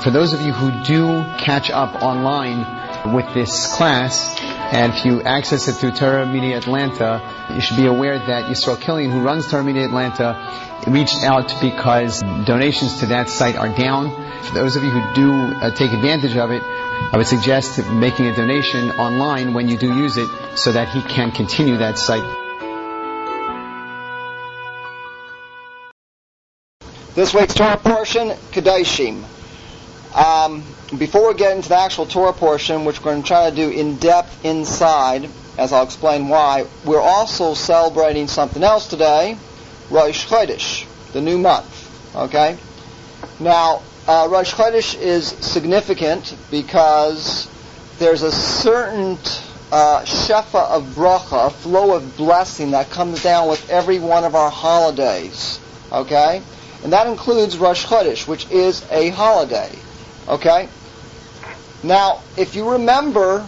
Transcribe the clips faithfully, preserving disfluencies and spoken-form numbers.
For those of you who do catch up online with this class, and if you access it through Torah Media Atlanta, you should be aware that Yisrael Killian, who runs Torah Media Atlanta, reached out because donations to that site are down. For those of you who do uh, take advantage of it, I would suggest making a donation online when you do use it so that he can continue that site. This week's Torah portion, Kedoshim. Um, before we get into the actual Torah portion, which we're going to try to do in depth inside, as I'll explain why, we're also celebrating something else today, Rosh Chodesh, the new month. Okay? Now, uh, Rosh Chodesh is significant because there's a certain uh, shefa of bracha, a flow of blessing that comes down with every one of our holidays. Okay? And that includes Rosh Chodesh, which is a holiday. Okay? Now, if you remember,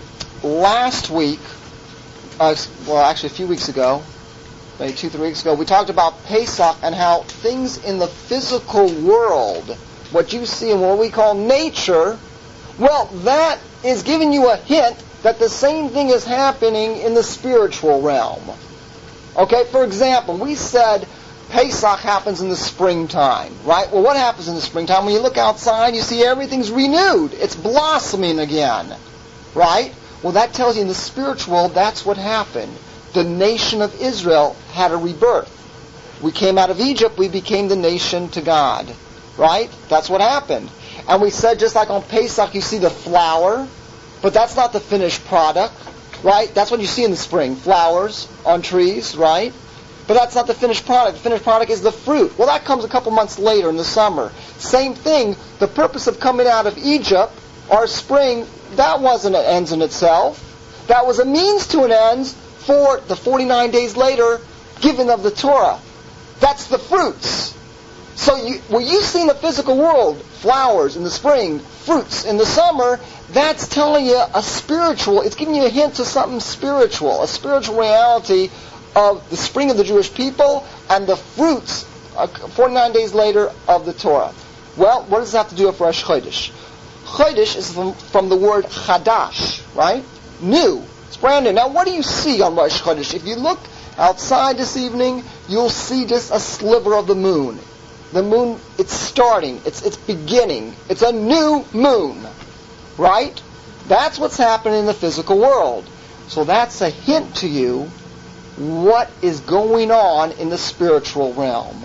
last week, uh, well, actually a few weeks ago, maybe two, three weeks ago, we talked about Pesach and how things in the physical world, what you see in what we call nature, well, that is giving you a hint that the same thing is happening in the spiritual realm. Okay? For example, we said Pesach happens in the springtime, right? Well, what happens in the springtime? When you look outside, you see everything's renewed. It's blossoming again, right? Well, that tells you in the spiritual world, that's what happened. The nation of Israel had a rebirth. We came out of Egypt, we became the nation to God, right? That's what happened. And we said, just like on Pesach, you see the flower, but that's not the finished product, right? That's what you see in the spring, flowers on trees, right? But that's not the finished product. The finished product is the fruit. Well, that comes a couple months later in the summer. Same thing, the purpose of coming out of Egypt, our spring, that wasn't an end in itself. That was a means to an end for the forty-nine days later giving of the Torah. That's the fruits. So you, what you see in the physical world, flowers in the spring, fruits in the summer, that's telling you a spiritual, it's giving you a hint to something spiritual, a spiritual reality of the spring of the Jewish people and the fruits uh, forty-nine days later of the Torah. Well, what does it have to do with Rosh Chodesh? Chodesh is from, from the word Chadash, right? New. It's brand new. Now, what do you see on Rosh Chodesh? If you look outside this evening, you'll see just a sliver of the moon. The moon, it's starting. It's, it's beginning. It's a new moon, right? That's what's happening in the physical world. So that's a hint to you what is going on in the spiritual realm.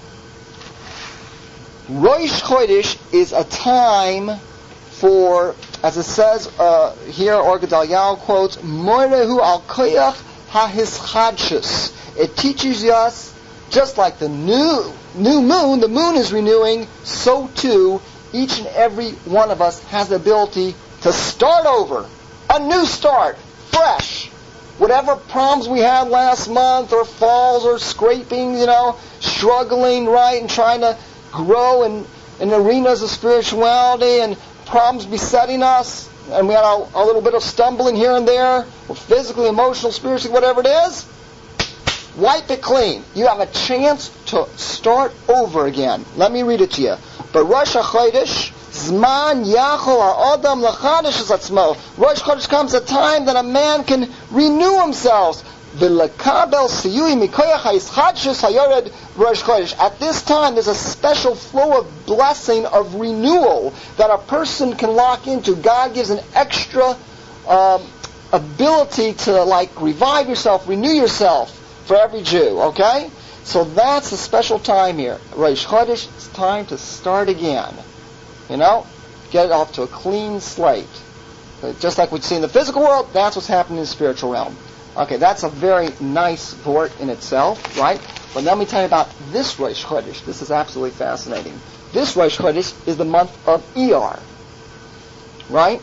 Rosh Chodesh is a time for, as it says uh, here, Or Gedaliah quotes, Morehu al koyach ha-hischadshus. It teaches us, just like the new new moon, the moon is renewing, so too, each and every one of us has the ability to start over. A new start, fresh. Whatever problems we had last month, or falls, or scraping, you know, struggling, right, and trying to grow in, in arenas of spirituality, and problems besetting us, and we had a, a little bit of stumbling here and there, physically, emotional, spiritually, whatever it is, wipe it clean. You have a chance to start over again. Let me read it to you. But Rosh HaChodesh, Zman Yachol HaAdam L'Chadesh Es Atzmo. Rosh Chodesh comes a time that a man can renew himself. V'lekabel siyui mikoyach ha'ischadshus hayored Rosh Chodesh. At this time, there's a special flow of blessing, of renewal, that a person can lock into. God gives an extra um, ability to, like, revive yourself, renew yourself for every Jew, okay? So that's a special time here. Rosh Chodesh, it's time to start again. You know, get it off to a clean slate. But just like we see in the physical world, that's what's happening in the spiritual realm. Okay, that's a very nice thought in itself, right? But let me tell you about this Rosh Chodesh. This is absolutely fascinating. This Rosh Chodesh is the month of Iyar, right?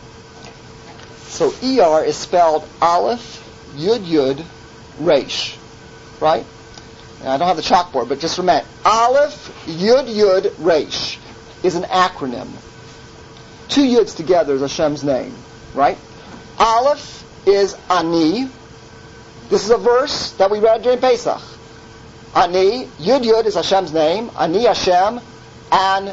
So Iyar is spelled Aleph, Yud Yud, Resh, right? And I don't have the chalkboard, but just remember, Aleph, Yud Yud, Resh is an acronym. Two Yuds together is Hashem's name, right? Aleph is Ani. This is a verse that we read during Pesach. Ani, Yud Yud is Hashem's name, Ani Hashem, and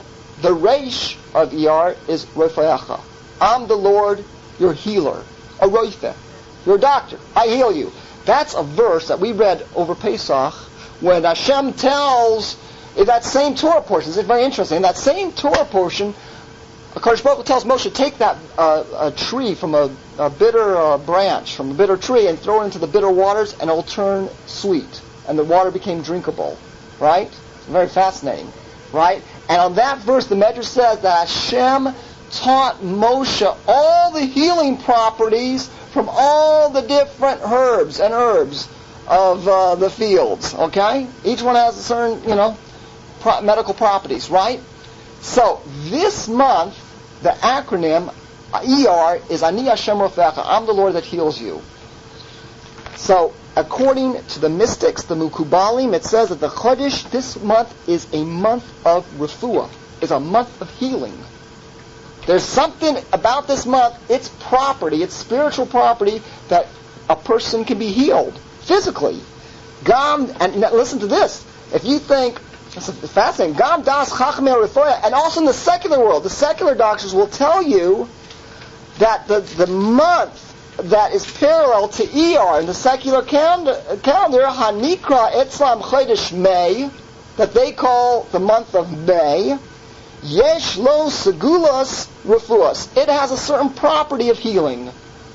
the reish of Iyar is Rofecha. I'm the Lord, your healer. A roife, your doctor. I heal you. That's a verse that we read over Pesach when Hashem tells, in that same Torah portion, it's very interesting, in that same Torah portion, HaKadosh Baruch Hu tells Moshe, take that uh, a tree from a, a bitter uh, branch, from a bitter tree, and throw it into the bitter waters, and it will turn sweet. And the water became drinkable. Right? It's very fascinating. Right? And on that verse, the Medrash says that Hashem taught Moshe all the healing properties from all the different herbs and herbs of uh, the fields. Okay? Each one has a certain, you know, pro- medical properties. Right? So, this month, the acronym E R is Ani Hashem Rofecha. I'm the Lord that heals you. So, according to the mystics, the Mukubalim, it says that the Chodesh this month is a month of refuah, is a month of healing. There's something about this month, its property, its spiritual property, that a person can be healed physically. Gam, and listen to this. If you think, it's fascinating, Gam das chachmei refuah, and also in the secular world, the secular doctors will tell you that the, the month that is parallel to Iyar in the secular calendar, calendar Hanikra Etzlam Chodesh May, that they call the month of May, Yesh Lo Segulas Refuas. It has a certain property of healing.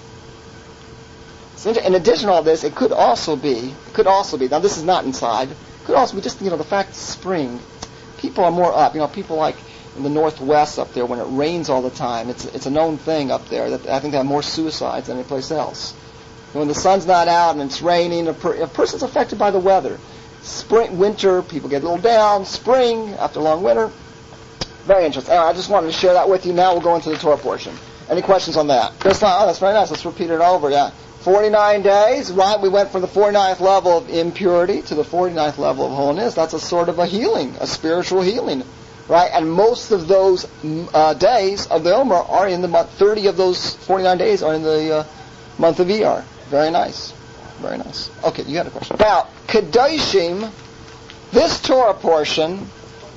In addition to all this, it could also be, it could also be, now this is not inside, it could also be just, you know, the fact that spring, people are more up, you know, people like in the northwest up there when it rains all the time. It's it's a known thing up there that I think they have more suicides than any place else. And when the sun's not out and it's raining, a, per, a person's affected by the weather. Spring, winter, people get a little down. Spring, after a long winter. Very interesting. Anyway, I just wanted to share that with you. Now we'll go into the Torah portion. Any questions on that? That's, not, oh, that's very nice. Let's repeat it over. Yeah, forty-nine days, right? We went from the forty-ninth level of impurity to the forty-ninth level of holiness. That's a sort of a healing, a spiritual healing. Right, and most of those uh, days of the Omer are in the month. Thirty of those forty-nine days are in the uh, month of Iyar. Very nice, very nice. Okay, you had a question. Now, Kedoshim, this Torah portion,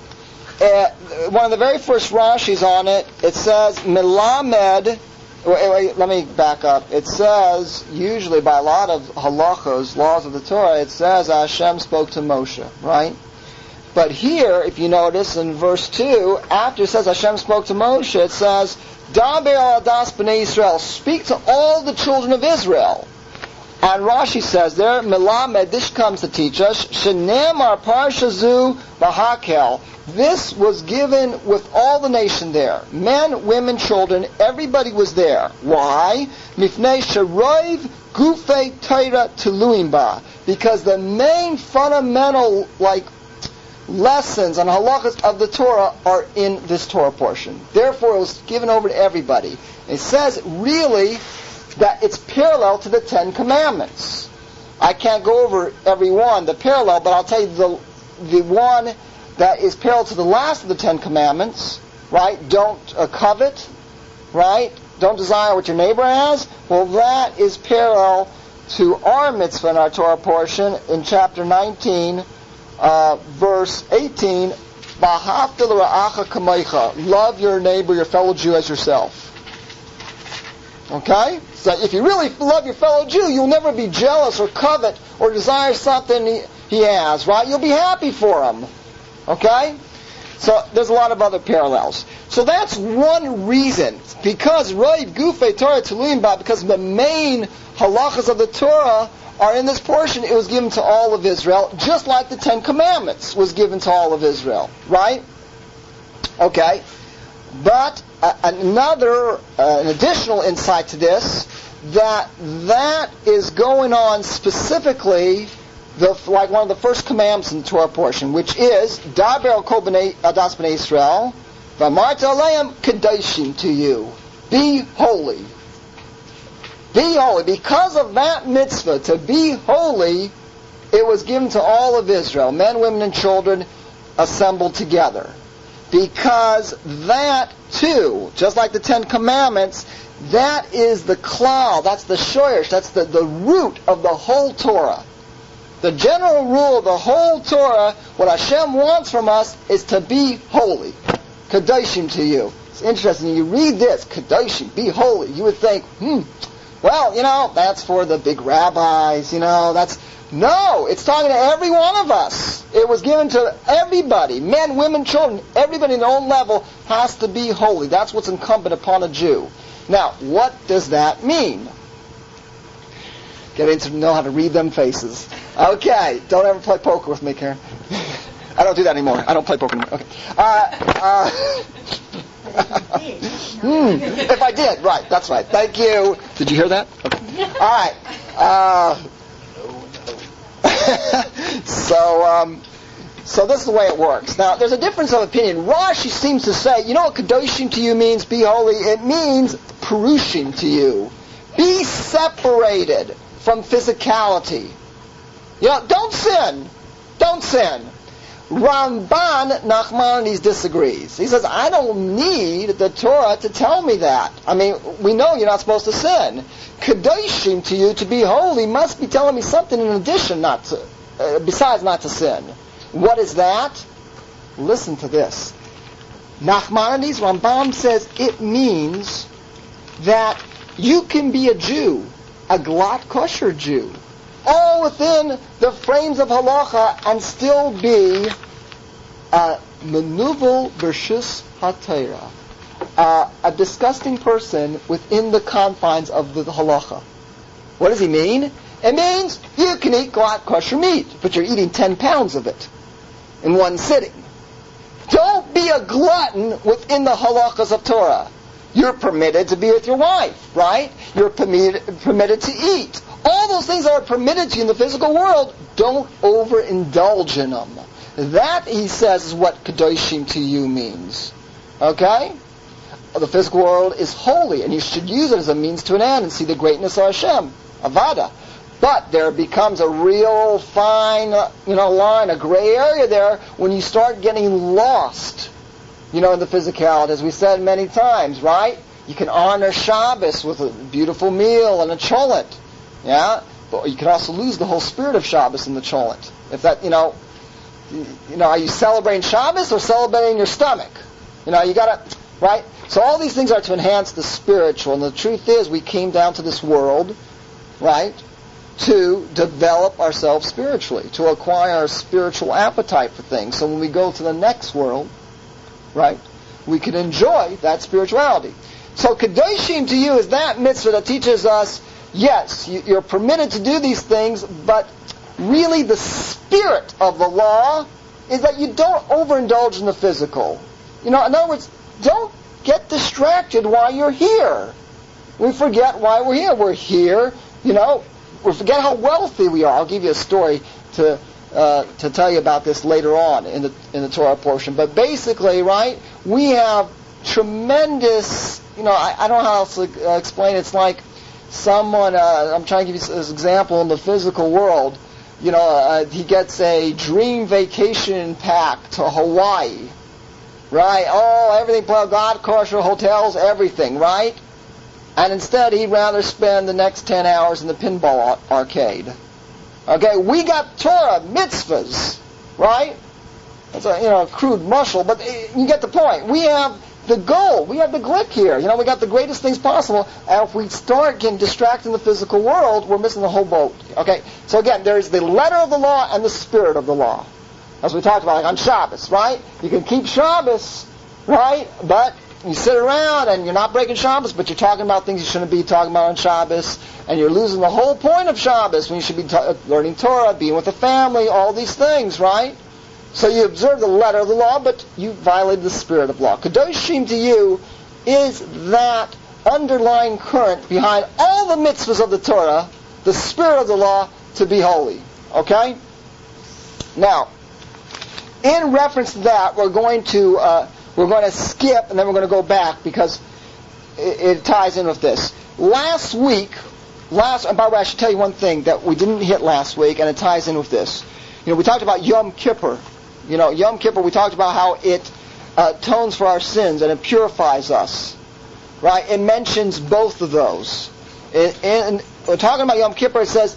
uh, one of the very first Rashis on it, it says Melamed. Wait, wait, let me back up. It says usually by a lot of halachos, laws of the Torah, it says Hashem spoke to Moshe. Right. But here, if you notice in verse two, after it says Hashem spoke to Moshe, it says, Daber al adas b'nei Yisrael, speak to all the children of Israel. And Rashi says there, Melamed, this comes to teach us, Shenemar parshazu v'hakel. This was given with all the nation there. Men, women, children, everybody was there. Why? Mifnei sheroiv gufei Torah teluim ba. Because the main fundamental, like, lessons and halachas of the Torah are in this Torah portion. Therefore, it was given over to everybody. It says, really, that it's parallel to the Ten Commandments. I can't go over every one, the parallel, but I'll tell you the the one that is parallel to the last of the Ten Commandments, right? Don't uh, covet, right? Don't desire what your neighbor has. Well, that is parallel to our mitzvah in our Torah portion in chapter nineteen, Uh, verse eighteen, V'ahavta l'ra'acha kamecha. Love your neighbor, your fellow Jew, as yourself. Okay? So if you really love your fellow Jew, you'll never be jealous or covet or desire something he, he has, right? You'll be happy for him. Okay? So there's a lot of other parallels. So that's one reason. Because Roiv Gufei Torah Teluim Ba, because the main halachas of the Torah are in this portion, it was given to all of Israel, just like the Ten Commandments was given to all of Israel. Right? Okay. But uh, another, uh, an additional insight to this, that that is going on specifically, the, like one of the first commandments in the Torah portion, which is, Daber al kol b'nei adas b'nei Israel, v'amarta aleim kedoshim to you. Be holy. Be holy. Because of that mitzvah, to be holy, it was given to all of Israel, men, women, and children assembled together. Because that, too, just like the Ten Commandments, that is the klal, that's the shoyesh, that's the, the root of the whole Torah. The general rule of the whole Torah, what Hashem wants from us, is to be holy. Kadoshim to you. It's interesting. You read this, Kadoshim, be holy. You would think, hmm, well, you know, that's for the big rabbis, you know, that's... No, it's talking to every one of us. It was given to everybody, men, women, children. Everybody in their own level has to be holy. That's what's incumbent upon a Jew. Now, what does that mean? Getting to know how to read them faces. Okay, don't ever play poker with me, Karen. I don't do that anymore. I don't play poker anymore. Okay. Uh, uh, hmm, if I did, right, that's right. Thank you. Did you hear that? Okay. All right. Uh, so, um, so this is the way it works. Now, there's a difference of opinion. Rashi seems to say, you know what kadoshim to you means, be holy? It means perushim to you. Be separated from physicality. You know, don't sin. Don't sin. Ramban Nachmanides disagrees. He says, I don't need the Torah to tell me that. I mean, we know you're not supposed to sin. Kadoshim to you, to be holy, must be telling me something in addition, not to, uh, besides not to sin. What is that? Listen to this. Nachmanides, Rambam says, it means that you can be a Jew, a glatt kosher Jew, all within the frames of halacha, and still be a menuvel bershus haTorah, uh, a disgusting person within the confines of the halacha. What does he mean? It means you can eat glatt kosher meat, but you're eating ten pounds of it in one sitting. Don't be a glutton within the halachas of Torah. You're permitted to be with your wife, right? You're permitted, permitted to eat. All those things that are permitted to you in the physical world, don't overindulge in them. That, he says, is what kadoshim to you means. Okay? The physical world is holy, and you should use it as a means to an end and see the greatness of Hashem, Avada. But there becomes a real fine, you know, line, a gray area there when you start getting lost, you know, in the physicality, as we said many times, right? You can honor Shabbos with a beautiful meal and a cholent, yeah? But you can also lose the whole spirit of Shabbos in the cholent. If that, you know, you know, are you celebrating Shabbos or celebrating your stomach? You know, you gotta, right? So all these things are to enhance the spiritual, and the truth is we came down to this world, right, to develop ourselves spiritually, to acquire a spiritual appetite for things. So when we go to the next world, right, we can enjoy that spirituality. So kadoshim to you is that mitzvah that teaches us, yes, you're permitted to do these things, but really the spirit of the law is that you don't overindulge in the physical. You know, in other words, don't get distracted while you're here. We forget why we're here. We're here, you know, we forget how wealthy we are. I'll give you a story to uh, to tell you about this later on in the in the Torah portion. But basically, right, we have tremendous, you know, I, I don't know how else to uh, explain it. It's like someone, uh, I'm trying to give you this example in the physical world. You know, uh, he gets a dream vacation pack to Hawaii, right? Oh, everything, God, kosher, hotels, everything, right? And instead, he'd rather spend the next ten hours in the pinball arcade. Okay, we got Torah, mitzvahs, right? That's a, you know, a crude mushel, but you get the point. We have the goal. We have the glick here. You know, we got the greatest things possible. And if we start getting distracted in the physical world, we're missing the whole boat. Okay, so again, there's the letter of the law and the spirit of the law. As we talked about, like on Shabbos, right? You can keep Shabbos, right? But you sit around and you're not breaking Shabbos, but you're talking about things you shouldn't be talking about on Shabbos, and you're losing the whole point of Shabbos when you should be ta- learning Torah, being with the family, all these things, right? So you observe the letter of the law, but you violated the spirit of law. Kadoshim to you is that underlying current behind all the mitzvahs of the Torah, the spirit of the law, to be holy. Okay? Now, in reference to that, we're going to uh, we're going to skip and then we're going to go back because it, it ties in with this. Last week, last and by the way, I should tell you one thing that we didn't hit last week, and it ties in with this. You know, we talked about Yom Kippur. You know, Yom Kippur, we talked about how it uh, atones for our sins and it purifies us. Right? It mentions both of those. It, and we're talking about Yom Kippur, it says,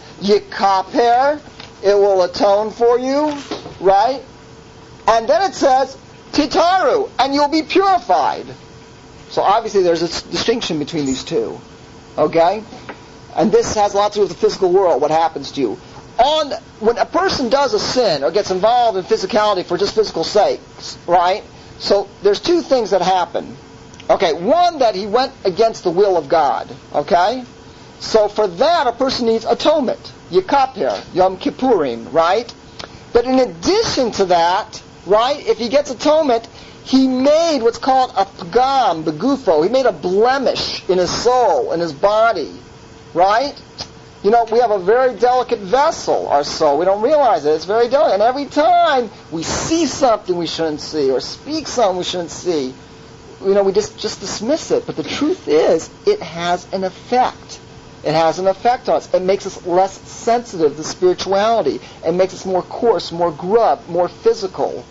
Yikaper, it will atone for you. Right? And then it says, titaru, and you'll be purified. So obviously there's a distinction between these two. Okay? And this has a lot to do with the physical world, what happens to you. On when a person does a sin or gets involved in physicality for just physical sakes, right? So there's two things that happen. Okay, one, that he went against the will of God. Okay? So for that, a person needs atonement. Yekapir, Yom Kippurim, right? But in addition to that, right, if he gets atonement, he made what's called a pagam, begufo. He made a blemish in his soul, in his body, right? You know, we have a very delicate vessel, our soul. We don't realize it. It's very delicate. And every time we see something we shouldn't see or speak something we shouldn't see, you know, we just, just dismiss it. But the truth is, it has an effect. It has an effect on us. It makes us less sensitive to spirituality. It makes us more coarse, more grub, more physical,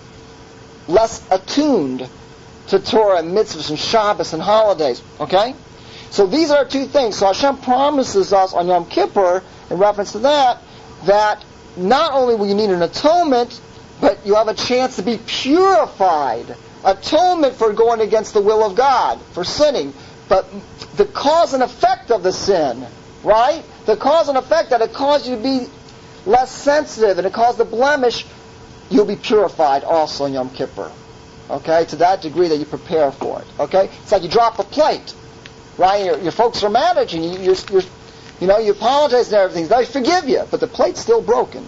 less attuned to Torah and mitzvahs and Shabbos and holidays. Okay? So these are two things. So Hashem promises us on Yom Kippur, in reference to that, that not only will you need an atonement, but you have a chance to be purified. Atonement for going against the will of God, for sinning. But the cause and effect of the sin, right? The cause and effect that it caused you to be less sensitive and it caused the blemish, you'll be purified also on Yom Kippur. Okay? To that degree that you prepare for it. Okay? It's like you drop a plate. Right? Your, your folks are mad at you. you you're, you're, you know, you apologize and everything. They forgive you, but the plate's still broken.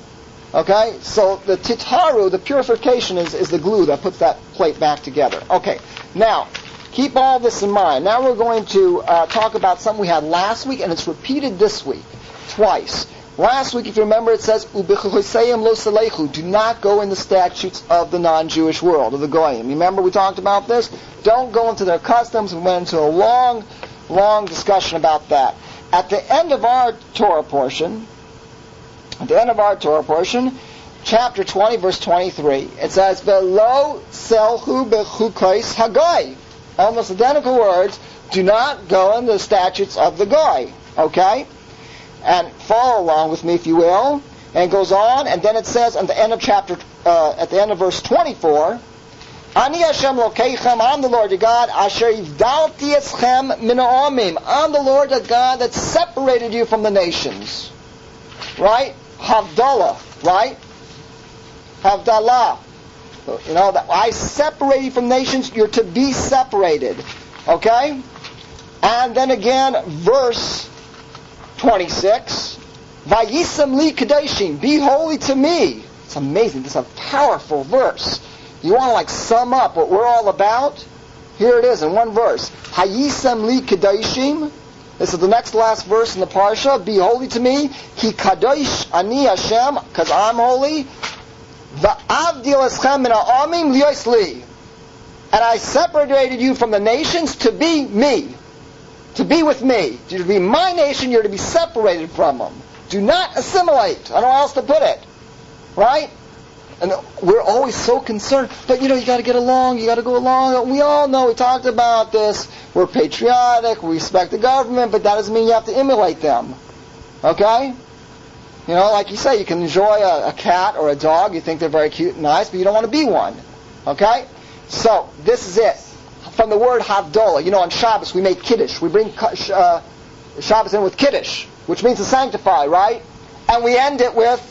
Okay? So the titaru, the purification, is, is the glue that puts that plate back together. Okay. Now, keep all this in mind. Now we're going to uh, talk about something we had last week, and it's repeated this week, twice. Last week, if you remember, it says, "U'b'choseyim lo salechu," do not go in the statutes of the non-Jewish world, of the Goyim. Remember we talked about this? Don't go into their customs. We went into a long, long discussion about that. At the end of our Torah portion, at the end of our Torah portion, chapter twenty, verse twenty-three, it says, "Velo selchu b'chukos hagoy." Almost identical words. Do not go in the statutes of the Goy. Okay? And follow along with me, if you will. And it goes on, and then it says at the end of chapter, uh, at the end of verse twenty-four, "Ani Hashem Lokeichem," I'm the Lord your God, "Asher yivdalti eschem min ha'amim," I'm the Lord your God that separated you from the nations. Right? Havdalah, right? Havdalah. You know, that I separate you from nations, you're to be separated. Okay? And then again, verse twenty-six, "Vayisam li kadeshim," be holy to me. It's amazing. This is a powerful verse. You want to like sum up what we're all about? Here it is in one verse. Hayisam li kadeshim. This is the next last verse in the parsha. Be holy to me. Ki kadosh ani Hashem, because I'm holy. Va'avdil eschem min ha'amim liyos li. And I separated you from the nations to be me. To be with me. You're to be my nation, you're to be separated from them. Do not assimilate. I don't know how else to put it. Right? And we're always so concerned. But you know, you got to get along, you got to go along. We all know, we talked about this. We're patriotic, we respect the government, but that doesn't mean you have to emulate them. Okay? You know, like you say, you can enjoy a, a cat or a dog, you think they're very cute and nice, but you don't want to be one. Okay? So, this is it. From the word Havdalah. You know, on Shabbos we make Kiddush. We bring uh, Shabbos in with Kiddush, which means to sanctify, right? And we end it with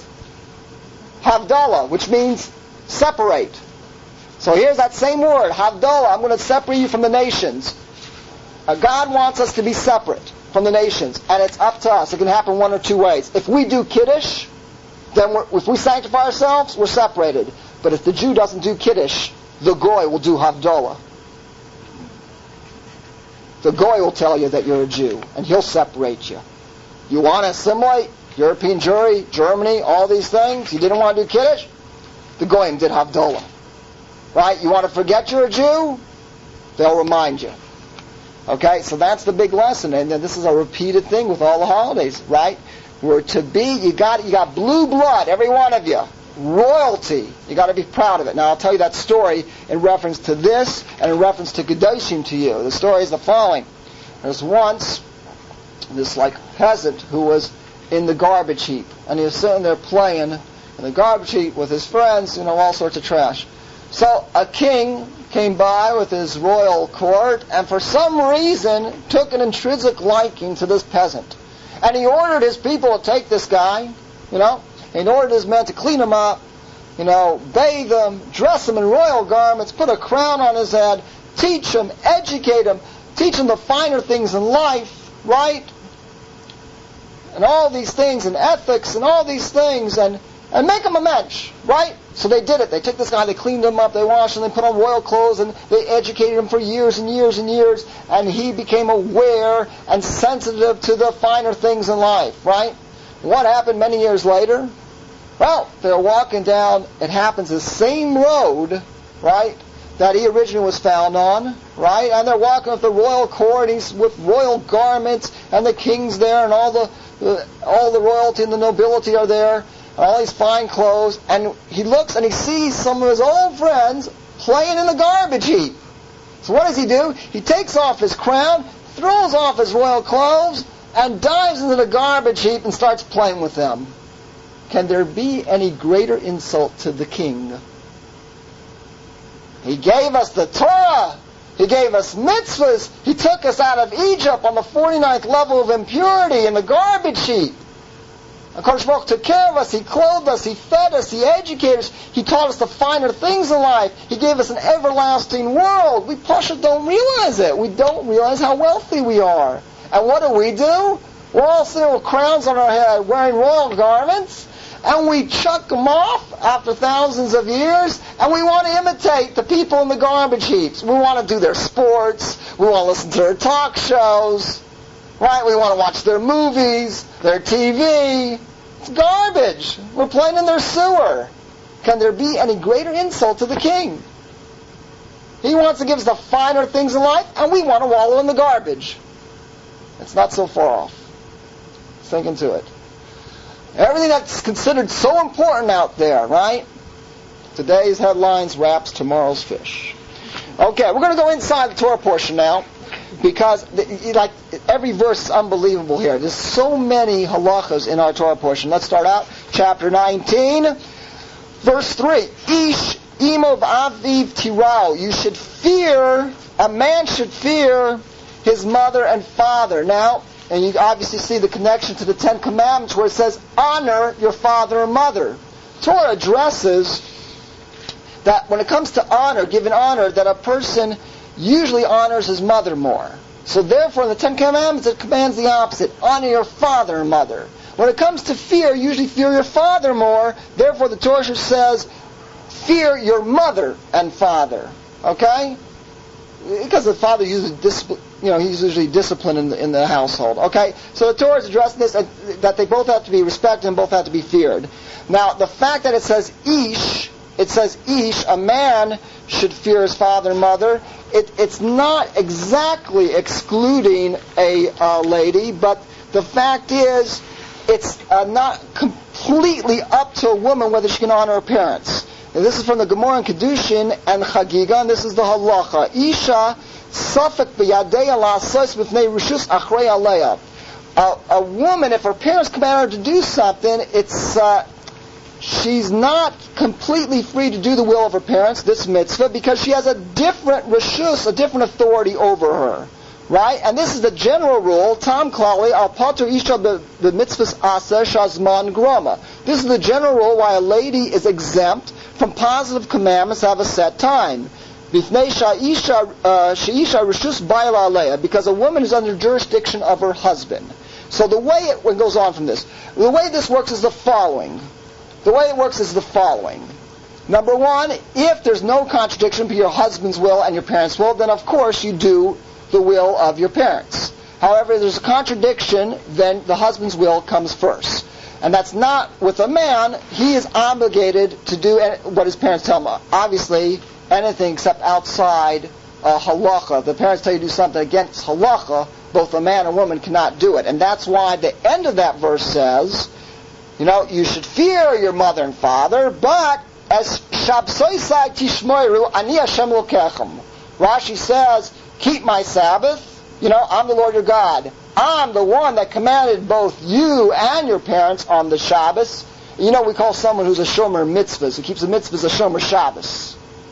Havdalah, which means separate. So here's that same word, Havdalah. I'm going to separate you from the nations. Uh, God wants us to be separate from the nations, and it's up to us. It can happen one or two ways. If we do Kiddush, then we're, if we sanctify ourselves, we're separated. But if the Jew doesn't do Kiddush, the Goy will do Havdalah. The Goy will tell you that you're a Jew, and he'll separate you. You want to assimilate? European Jewry, Germany, all these things? You didn't want to do Kiddush? The Goyim did Havdalah. Right? You want to forget you're a Jew? They'll remind you. Okay? So that's the big lesson, and this is a repeated thing with all the holidays, right? We're to be, you got, you got blue blood, every one of you. Royalty. You got to be proud of it. Now I'll tell you that story in reference to this and in reference to Kedoshim to you. The story is the following. There's once this like peasant who was in the garbage heap, and he was sitting there playing in the garbage heap with his friends, you know, all sorts of trash. So a king came by with his royal court, and for some reason took an intrinsic liking to this peasant. And he ordered his people to take this guy, you know, and he ordered his men to clean him up, you know, bathe him, dress him in royal garments, put a crown on his head, teach him, educate him, teach him the finer things in life, right? And all these things, and ethics, and all these things, and, and make him a mensch, right? So they did it. They took this guy, they cleaned him up, they washed him, they put on royal clothes, and they educated him for years and years and years, and he became aware and sensitive to the finer things in life, right? What happened many years later? Well, they're walking down, it happens, the same road, right, that he originally was found on, right? And they're walking with the royal court, he's with royal garments, and the king's there, and all the uh, all the royalty and the nobility are there, and all these fine clothes, and he looks and he sees some of his old friends playing in the garbage heap. So what does he do? He takes off his crown, throws off his royal clothes, and dives into the garbage heap and starts playing with them. Can there be any greater insult to the king? He gave us the Torah. He gave us mitzvahs. He took us out of Egypt on the forty-ninth level of impurity in the garbage heap. HaKadosh Baruch took care of us. He clothed us. He fed us. He educated us. He taught us the finer things in life. He gave us an everlasting world. We Pasha don't realize it. We don't realize how wealthy we are. And what do we do? We're all sitting with crowns on our head, wearing royal garments, and we chuck them off after thousands of years, and we want to imitate the people in the garbage heaps. We want to do their sports. We want to listen to their talk shows. Right? We want to watch their movies, their T V. It's garbage. We're playing in their sewer. Can there be any greater insult to the king? He wants to give us the finer things in life, and we want to wallow in the garbage. It's not so far off. Think into it. Everything that's considered so important out there, right? Today's headlines wraps tomorrow's fish. Okay, we're going to go inside the Torah portion now, because like every verse is unbelievable here. There's so many halachas in our Torah portion. Let's start out. Chapter nineteen, verse three. Ish imo b'aviv tirau. You should fear, a man should fear his mother and father. Now, and you obviously see the connection to the Ten Commandments where it says, honor your father and mother. Torah addresses that when it comes to honor, giving honor, that a person usually honors his mother more. So therefore, in the Ten Commandments, it commands the opposite. Honor your father and mother. When it comes to fear, usually fear your father more. Therefore, the Torah says, fear your mother and father. Okay? Because the father usually discipline. You know, he's usually disciplined in the, in the household. Okay? So the Torah is addressing this, uh, that they both have to be respected and both have to be feared. Now, the fact that it says ish, it says ish, a man should fear his father and mother, it, it's not exactly excluding a uh, lady, but the fact is, it's uh, not completely up to a woman whether she can honor her parents. And this is from the Gemara in Kedushin and Chagiga, and this is the halacha. Isha Safek b'yadeya la'asos b'fnei rishus achrei aleya. A woman, if her parents command her to do something, it's uh, she's not completely free to do the will of her parents, this mitzvah, because she has a different rishus, a different authority over her. Right? And this is the general rule, Tam Klali, al pater isha the mitzvahs aser shazman groma. This is the general rule why a lady is exempt from positive commandments to have a set time. Because a woman is under jurisdiction of her husband. So the way it goes on from this, the way this works is the following. The way it works is the following. Number one, if there's no contradiction between your husband's will and your parents' will, then of course you do the will of your parents. However, if there's a contradiction, then the husband's will comes first. And that's not with a man. He is obligated to do what his parents tell him. Obviously, anything except outside uh, halacha. The parents tell you to do something against halacha, both a man and woman cannot do it. And that's why the end of that verse says, you know, you should fear your mother and father, but as shabsoisai tishmoiru ani Hashem lokechem. Rashi says, keep my Sabbath. You know, I'm the Lord your God. I'm the one that commanded both you and your parents on the Shabbos. You know, we call someone who's a shomer mitzvahs, who keeps the mitzvahs a shomer Shabbos.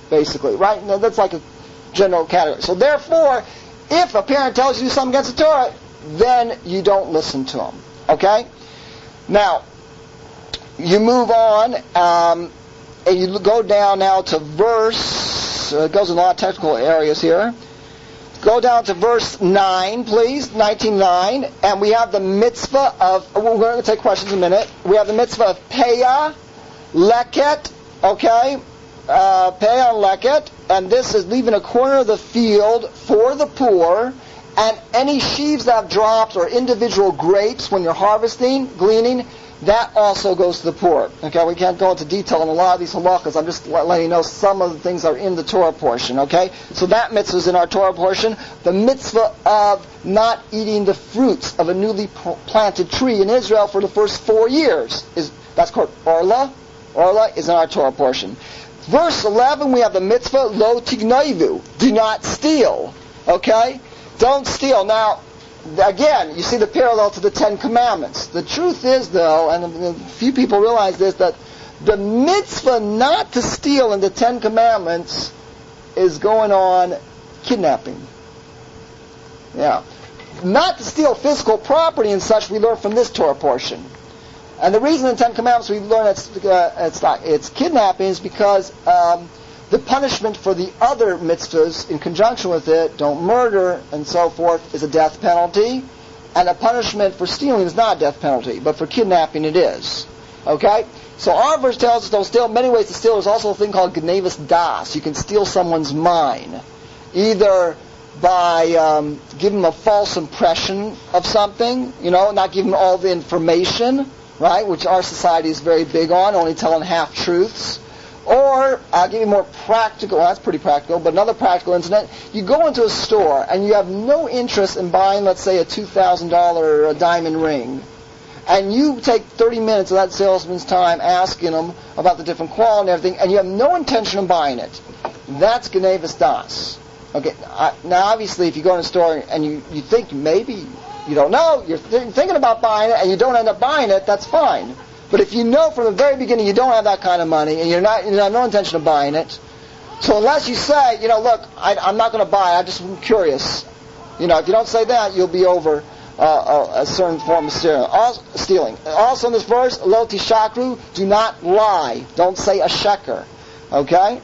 basically, right? Now, that's like a general category. So therefore, if a parent tells you to do something against the Torah, then you don't listen to them. Okay? Now, you move on, um, and you go down now to verse, uh, it goes in a lot of technical areas here. Go down to verse nine, please, nineteen nine, and we have the mitzvah of, we're going to take questions in a minute. We have the mitzvah of Peah, Leket, okay, uh, Peah and Leket, and this is leaving a corner of the field for the poor, and any sheaves that have dropped or individual grapes when you're harvesting, gleaning, that also goes to the poor. Okay, we can't go into detail on a lot of these halachas. I'm just letting you know some of the things that are in the Torah portion. Okay, so that mitzvah is in our Torah portion. The mitzvah of not eating the fruits of a newly planted tree in Israel for the first four years is that's called Orla. Orla is in our Torah portion. Verse eleven, we have the mitzvah lo tignoivu, do not steal. Okay, don't steal. Now, again, you see the parallel to the Ten Commandments. The truth is, though, and few people realize this, that the mitzvah not to steal in the Ten Commandments is going on kidnapping. Yeah. Not to steal physical property and such, we learn from this Torah portion. And the reason in the Ten Commandments we learn it's, uh, it's, not, it's kidnapping is because um, the punishment for the other mitzvahs in conjunction with it, don't murder and so forth, is a death penalty. And a punishment for stealing is not a death penalty, but for kidnapping it is. Okay? So our verse tells us don't steal. Many ways to steal. There's also a thing called Gnevus Das. You can steal someone's mind. Either by um, giving them a false impression of something, you know, not giving them all the information, right, which our society is very big on, only telling half-truths. Or, I'll give you more practical, well, that's pretty practical, but another practical incident. You go into a store and you have no interest in buying, let's say, a two thousand dollars diamond ring. And you take thirty minutes of that salesman's time asking them about the different quality and everything, and you have no intention of buying it. That's Gnevus Das. Okay, I, now obviously if you go in a store and you, you think maybe, you don't know, you're th- thinking about buying it and you don't end up buying it, that's fine. But if you know from the very beginning you don't have that kind of money and you're not, you have no intention of buying it, so unless you say, you know, look, I, I'm not going to buy it, I'm just curious. You know, if you don't say that, you'll be over uh, a, a certain form of stealing. Also in this verse, lo tishakru, do not lie. Don't say a sheker. Okay?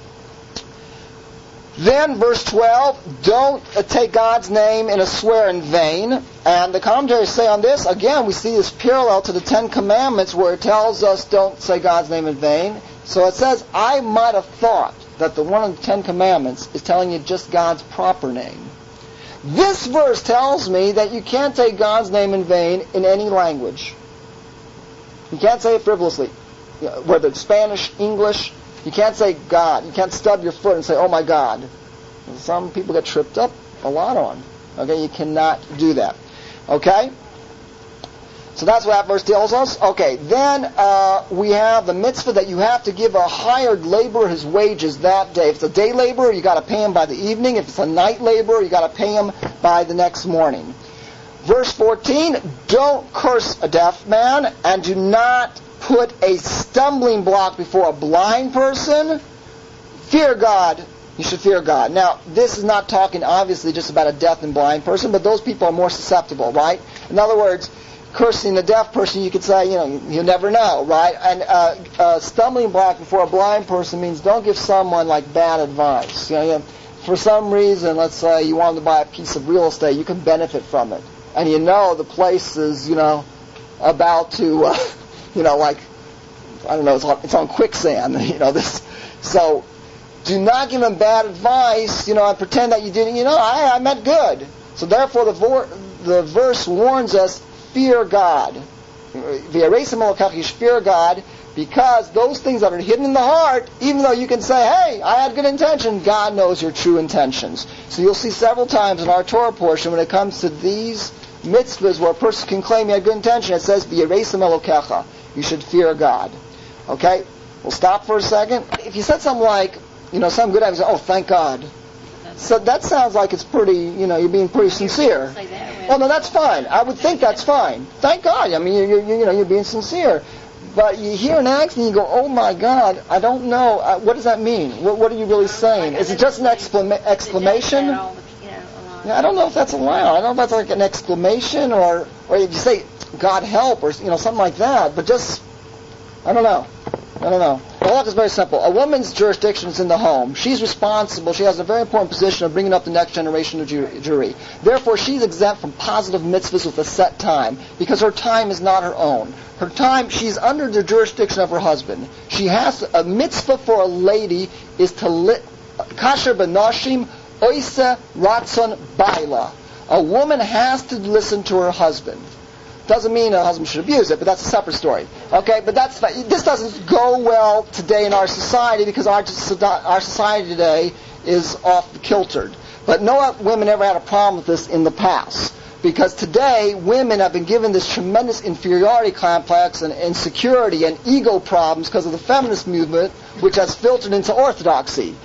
Then, verse twelve, don't take God's name in a swear in vain. And the commentaries say on this, again, we see this parallel to the Ten Commandments where it tells us don't say God's name in vain. So it says, I might have thought that the one of the Ten Commandments is telling you just God's proper name. This verse tells me that you can't take God's name in vain in any language. You can't say it frivolously. Whether it's Spanish, English, you can't say God. You can't stub your foot and say, oh my God. Some people get tripped up a lot on. Okay, you cannot do that. Okay? So that's what that verse tells us. Okay, then uh, we have the mitzvah that you have to give a hired laborer his wages that day. If it's a day laborer, you got to pay him by the evening. If it's a night laborer, you got to pay him by the next morning. Verse fourteen, don't curse a deaf man and do not put a stumbling block before a blind person. Fear God. You should fear God. Now, this is not talking obviously just about a deaf and blind person, but those people are more susceptible, right? In other words, cursing a deaf person, you could say, you know, you never know, right? And uh, a stumbling block before a blind person means don't give someone like bad advice. You know, you know, for some reason, let's say you wanted to buy a piece of real estate, you can benefit from it, and you know the place is, you know, about to. Uh, You know, like, I don't know, it's on, it's on quicksand, you know, this. So, do not give them bad advice, you know, and pretend that you didn't, you know, I, I meant good. So therefore, the, vor, the verse warns us, fear God. Fear God, because those things that are hidden in the heart, even though you can say, hey, I had good intention, God knows your true intentions. So you'll see several times in our Torah portion, when it comes to these mitzvahs where a person can claim he had good intention, it says, V'yereisem Elokecha. You should fear God. Okay? We'll stop for a second. If you said something like, you know, some good idea, oh, thank God. So that sounds like it's pretty, you know, you're being pretty sincere. Well, no, that's fine. I would think that's fine. Thank God. I mean, you're, you're, you know, you're being sincere. But you hear an accent and you go, oh my God, I don't know. Uh, what does that mean? What, what are you really saying? Is it just an exclama- exclamation? Yeah, I don't know if that's allowed. I don't know if that's like an exclamation or, or if you say, God help, or you know, something like that. But just, I don't know. I don't know. The law is very simple. A woman's jurisdiction is in the home. She's responsible. She has a very important position of bringing up the next generation of Jewry. Therefore, she's exempt from positive mitzvahs with a set time because her time is not her own. Her time, she's under the jurisdiction of her husband. She has a mitzvah for a lady is to lit kasher benashim oisa ratzon baila. A woman has to listen to her husband. Doesn't mean a husband should abuse it, but that's a separate story. Okay, but that's this doesn't go well today in our society because our our society today is off kiltered. But no women ever had a problem with this in the past because today women have been given this tremendous inferiority complex and insecurity and ego problems because of the feminist movement, which has filtered into orthodoxy.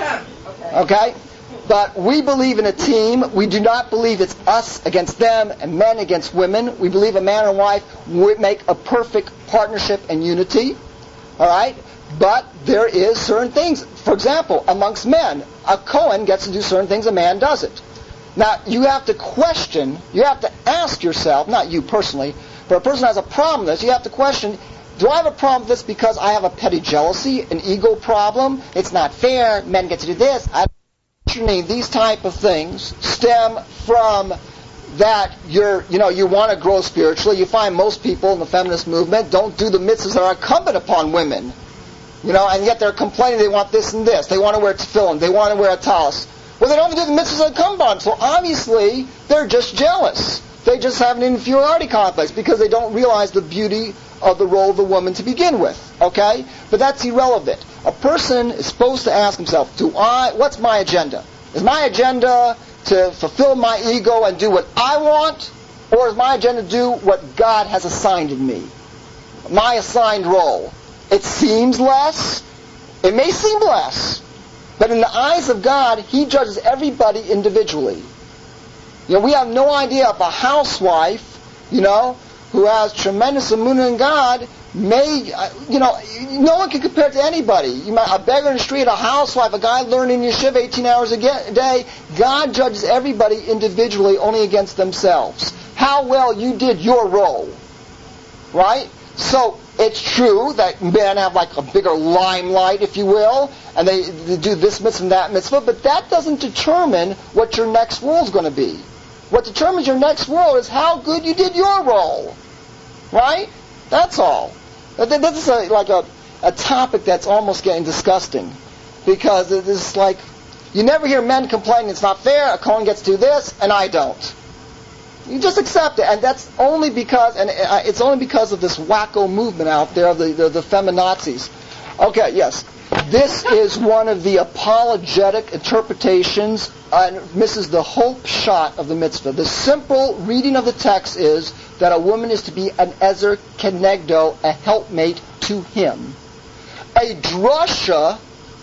Okay. But we believe in a team. We do not believe it's us against them and men against women. We believe a man and wife would make a perfect partnership and unity. All right? But there is certain things. For example, amongst men, a Cohen gets to do certain things a man doesn't. Now, you have to question, you have to ask yourself, not you personally, but a person has a problem with this, you have to question, do I have a problem with this because I have a petty jealousy, an ego problem? It's not fair. Men get to do this. I These type of things stem from that you're, you know, you want to grow spiritually. You find most people in the feminist movement don't do the mitzvahs that are incumbent upon women, you know, and yet they're complaining they want this and this. They want to wear tefillin. They want to wear a talis. Well, they don't even do the mitzvahs that are incumbent on. So obviously they're just jealous. They just have an inferiority complex because they don't realize the beauty of the role of the woman to begin with. Okay? But that's irrelevant. A person is supposed to ask himself, do I, what's my agenda? Is my agenda to fulfill my ego and do what I want? Or is my agenda to do what God has assigned in me? My assigned role. It seems less. It may seem less. But in the eyes of God, He judges everybody individually. You know, we have no idea if a housewife, you know, who has tremendous emunah in God, may, you know, no one can compare it to anybody. You might, a beggar in the street, a housewife, a guy learning yeshiva eighteen hours a day. God judges everybody individually, only against themselves. How well you did your role, right? So it's true that men have like a bigger limelight, if you will, and they, they do this mitzvah and that mitzvah, but that doesn't determine what your next role is going to be. What determines your next role is how good you did your role, right? That's all. This is a, like a, a topic that's almost getting disgusting because it's like you never hear men complaining it's not fair, a Cohen gets to do this and I don't. You just accept it, and that's only because, and it's only because of this wacko movement out there of the, the, the feminazis. Okay, yes. This is one of the apologetic interpretations and misses the whole shot of the mitzvah. The simple reading of the text is that a woman is to be an ezer kenegdo, a helpmate to him. A drasha,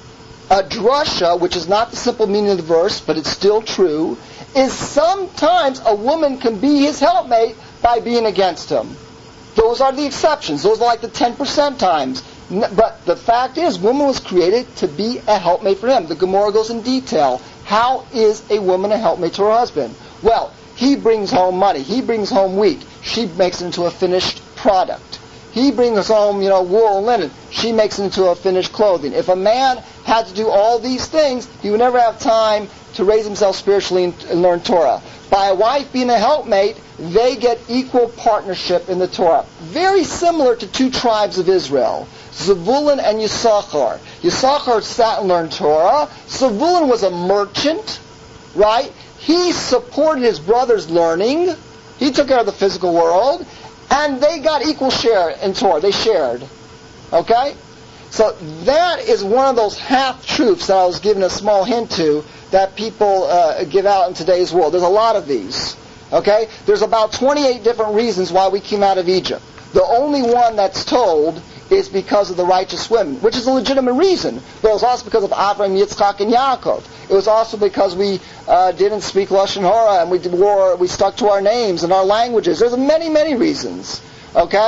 a drasha, which is not the simple meaning of the verse, but it's still true, is sometimes a woman can be his helpmate by being against him. Those are the exceptions. Those are like the ten percent times. But the fact is, woman was created to be a helpmate for him. The Gemara goes in detail. How is a woman a helpmate to her husband? Well, he brings home money. He brings home wheat. She makes it into a finished product. He brings home, you know, wool and linen. She makes it into a finished clothing. If a man had to do all these things, he would never have time to raise himself spiritually and, and learn Torah. By a wife being a helpmate, they get equal partnership in the Torah. Very similar to two tribes of Israel, Zevulun and Yisachar. Yisachar sat and learned Torah. Zevulun was a merchant, right? He supported his brother's learning. He took care of the physical world. And they got equal share in Torah. They shared. Okay? So that is one of those half-truths that I was giving a small hint to that people uh, give out in today's world. There's a lot of these. Okay? There's about twenty-eight different reasons why we came out of Egypt. The only one that's told is because of the righteous women, which is a legitimate reason. But it was also because of Abraham, Yitzchak, and Yaakov. It was also because we uh, didn't speak Lashon Hara and we wore, we stuck to our names and our languages. There's many, many reasons. Okay?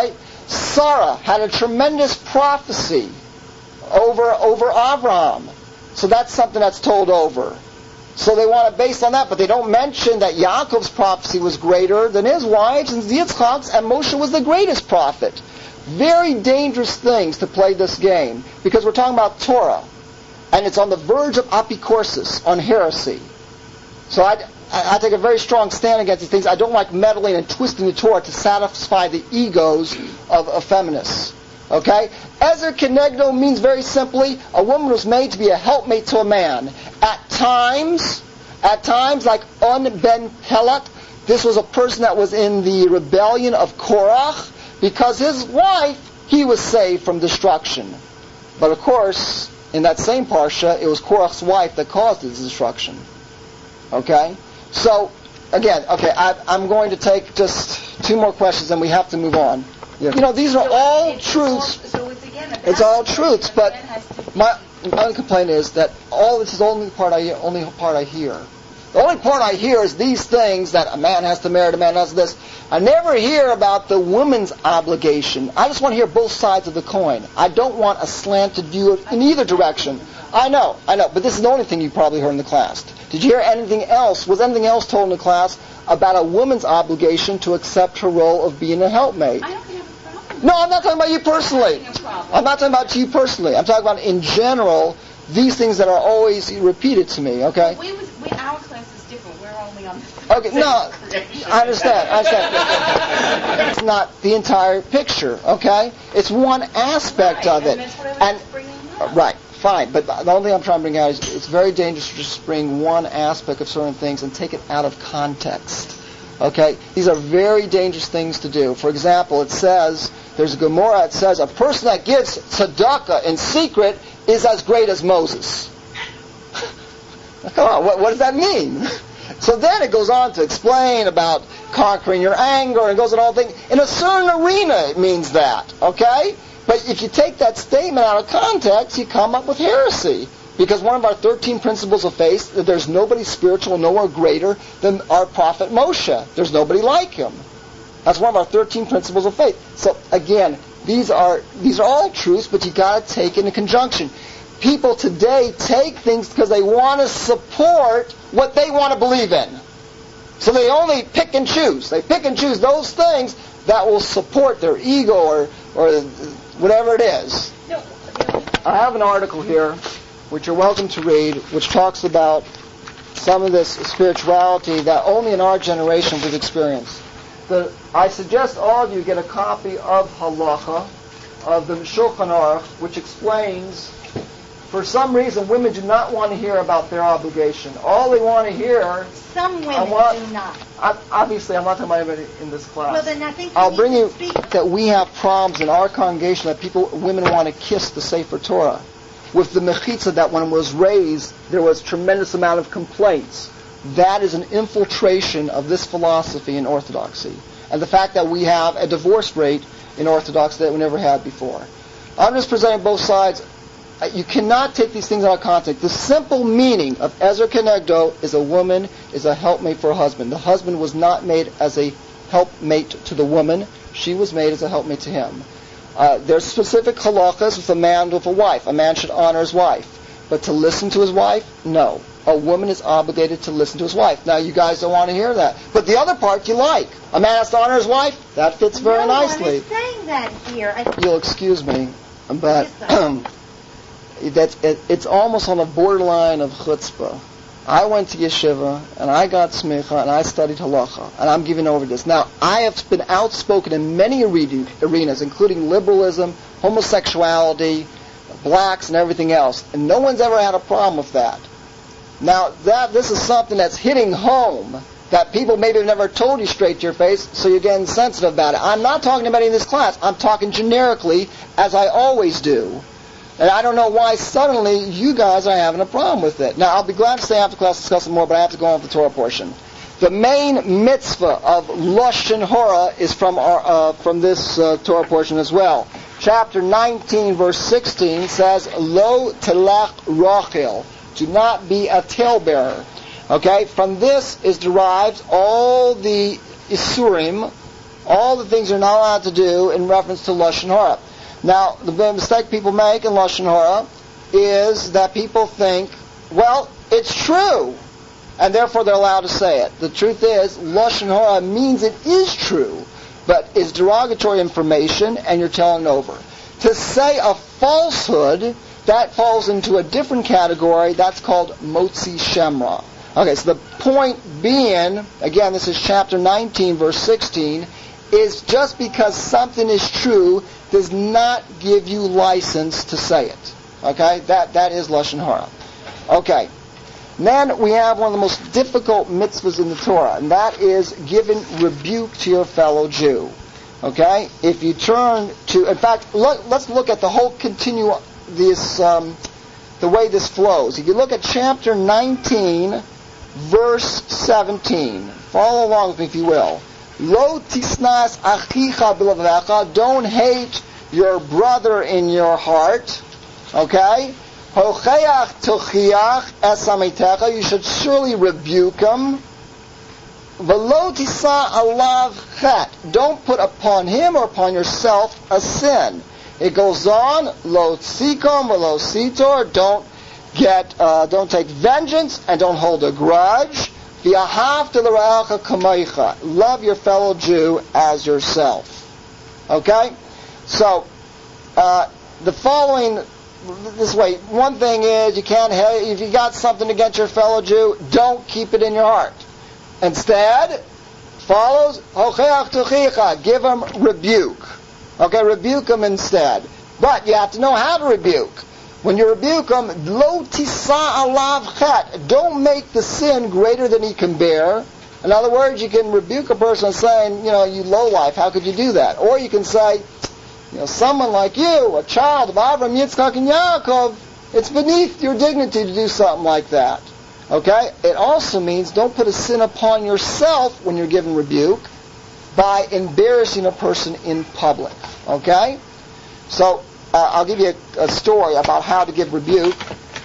Sarah had a tremendous prophecy over over Abraham. So that's something that's told over. So they want to base on that, but they don't mention that Yaakov's prophecy was greater than his wives, and Yitzchak's, and Moshe was the greatest prophet. Very dangerous things to play this game, because we're talking about Torah, and it's on the verge of apicorsis, on heresy. So I, I take a very strong stand against these things. I don't like meddling and twisting the Torah to satisfy the egos of, of feminists. Okay? Ezer Kenegdo means very simply, a woman was made to be a helpmate to a man. At times, at times, like On ben Pelet, this was a person that was in the rebellion of Korach, because his wife, he was saved from destruction. But of course, in that same parsha, it was Korach's wife that caused his destruction. Okay? So, again, okay, I, I'm going to take just two more questions and we have to move on. Yeah. You know, these are so all it's truths. All, so it's again it's all truths, but my, my only complaint is that all this is the only part I only part I hear. The only part I hear is these things that a man has to marry, a man has this. I never hear about the woman's obligation. I just want to hear both sides of the coin. I don't want a slanted view of, in either direction. I know, I know, but this is the only thing you probably heard in the class. Did you hear anything else? Was anything else told in the class about a woman's obligation to accept her role of being a helpmate? I don't have a problem. No, I'm not talking about you personally. I'm not talking about you personally. I'm talking about in general these things that are always repeated to me. Okay. We was, we, our class is different. We're only on. The okay. No, I understand. I understand. It's not the entire picture. Okay. It's one aspect right, of it. And, that's what I was and bringing up. right. Fine, but the only thing I'm trying to bring out is it's very dangerous to just bring one aspect of certain things and take it out of context. Okay? These are very dangerous things to do. For example, it says, there's a Gemara that says, a person that gives tzedakah in secret is as great as Moses. Come on, what, what does that mean? So then it goes on to explain about conquering your anger, and it goes on all things. In a certain arena, it means that. Okay? But if you take that statement out of context, you come up with heresy. Because one of our thirteen principles of faith, that there's nobody spiritual, nowhere greater than our prophet Moshe. There's nobody like him. That's one of our thirteen principles of faith. So again, these are these are all truths, but you got to take it in conjunction. People today take things because they want to support what they want to believe in. So they only pick and choose. They pick and choose those things that will support their ego or or whatever it is. No, I have an article here, which you're welcome to read, which talks about some of this spirituality that only in our generation we've experienced. The, I suggest all of you get a copy of Halacha, of the Shulchan Aruch, which explains, for some reason, women do not want to hear about their obligation. All they want to hear... Some women want, do not. I, obviously, I'm not talking about anybody in this class. Well, then I think I'll need bring to you speak. that we have problems in our congregation that people, women want to kiss the Sefer Torah. With the mechitza, that when it was raised, there was tremendous amount of complaints. That is an infiltration of this philosophy in Orthodoxy. And the fact that we have a divorce rate in Orthodoxy that we never had before. I'm just presenting both sides. You cannot take these things out of context. The simple meaning of Ezer Kenegdo is a woman is a helpmate for a husband. The husband was not made as a helpmate to the woman. She was made as a helpmate to him. Uh, there's specific halachas with a man with a wife. A man should honor his wife. But to listen to his wife, no. A woman is obligated to listen to his wife. Now, you guys don't want to hear that. But the other part you like. A man has to honor his wife. That fits very no nicely. one is saying that here. I You'll excuse me, but that's it, it's almost on the borderline of chutzpah. I went to yeshiva, and I got smicha, and I studied halacha, and I'm giving over this. Now, I have been outspoken in many arenas, including liberalism, homosexuality, blacks, and everything else, and no one's ever had a problem with that. Now, that this is something that's hitting home, that people maybe have never told you straight to your face, so you're getting sensitive about it. I'm not talking about it in this class. I'm talking generically, as I always do. And I don't know why suddenly you guys are having a problem with it. Now, I'll be glad to stay after class to discuss it more, but I have to go on with the Torah portion. The main mitzvah of Lashon Hora is from our, uh, from this uh, Torah portion as well. Chapter nineteen, verse sixteen says, Lo telach Rachel. Do not be a talebearer. Okay? From this is derived all the Isurim all the things you're not allowed to do in reference to Lashon Hara. Now, the mistake people make in Lashon Hara is that people think, well, it's true, and therefore they're allowed to say it. The truth is, Lashon Hara means it is true, but it's derogatory information, and you're telling over. To say a falsehood, that falls into a different category. That's called Motzi Shemra. Okay, so the point being, again, this is chapter nineteen, verse sixteen, is just because something is true does not give you license to say it. Okay, that that is Lashon Hara. Okay, then we have one of the most difficult mitzvahs in the Torah, and that is giving rebuke to your fellow Jew. Okay, if you turn to, in fact, look, let's look at the whole continue this um, the way this flows. If you look at chapter nineteen, verse seventeen, follow along with me if you will. Lo tisnas achicha b'levavecha, don't hate your brother in your heart. Okay? Hocheach tochiach es amitecha, you should surely rebuke him. V'lo tisa alav chet, don't put upon him or upon yourself a sin. It goes on, lo tzikom v'lo sitor, don't get, uh, don't take vengeance and don't hold a grudge. V'ahavta l'ra'acha kamaycha, love your fellow Jew as yourself. Okay? So, uh, the following, this way, one thing is, you can't, if you got something against your fellow Jew, don't keep it in your heart. Instead, follows, hocheach tuchicha, give him rebuke. Okay, rebuke him instead. But you have to know how to rebuke. When you rebuke him, lo tisa alav chet, don't make the sin greater than he can bear. In other words, you can rebuke a person saying, you know, you lowlife, how could you do that? Or you can say, you know, someone like you, a child of Abraham, Yitzchak, and Yaakov, it's beneath your dignity to do something like that. Okay? It also means don't put a sin upon yourself when you're giving rebuke by embarrassing a person in public. Okay? So, uh, I'll give you a, a story about how to give rebuke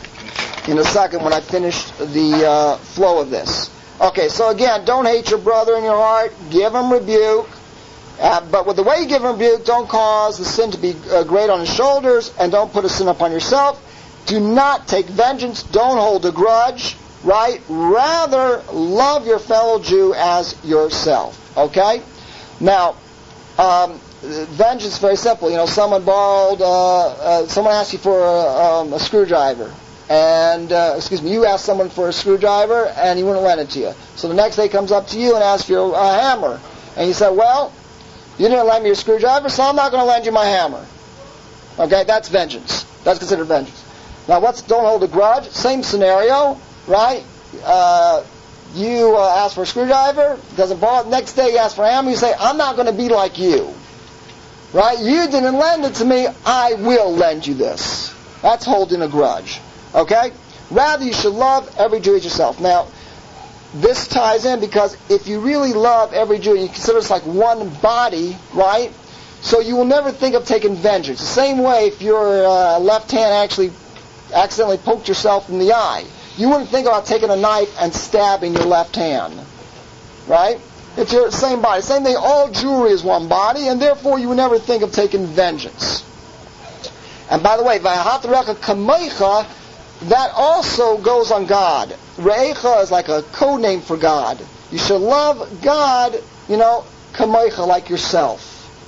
in a second when I finish the uh, flow of this. Okay, so again, don't hate your brother in your heart. Give him rebuke. Uh, but with the way you give him rebuke, don't cause the sin to be uh, great on his shoulders, and don't put a sin upon yourself. Do not take vengeance. Don't hold a grudge. Right? Rather, love your fellow Jew as yourself. Okay? Now, um, vengeance is very simple. You know, someone borrowed, uh, uh, someone asked you for a, um, a screwdriver. And, uh, excuse me, you asked someone for a screwdriver, and he wouldn't lend it to you. So the next day he comes up to you and asks for a uh, hammer. And you say, well, you didn't lend me your screwdriver, so I'm not going to lend you my hammer. Okay, that's vengeance. That's considered vengeance. Now, what's don't hold a grudge? Same scenario, right? Uh, you uh, ask for a screwdriver, doesn't borrow it. Next day you ask for a hammer, you say, I'm not going to be like you. Right? You didn't lend it to me, I will lend you this. That's holding a grudge. Okay? Rather, you should love every Jew as yourself. Now, this ties in because if you really love every Jew, you consider us like one body, right? So you will never think of taking vengeance. The same way if your uh, left hand actually accidentally poked yourself in the eye, you wouldn't think about taking a knife and stabbing your left hand. Right? It's your same body. Same thing, all Jewry is one body, and therefore you would never think of taking vengeance. And by the way, V'ahavta kamaycha, that also goes on God. Re'echa is like a code name for God. You should love God, you know, kamaycha, like yourself.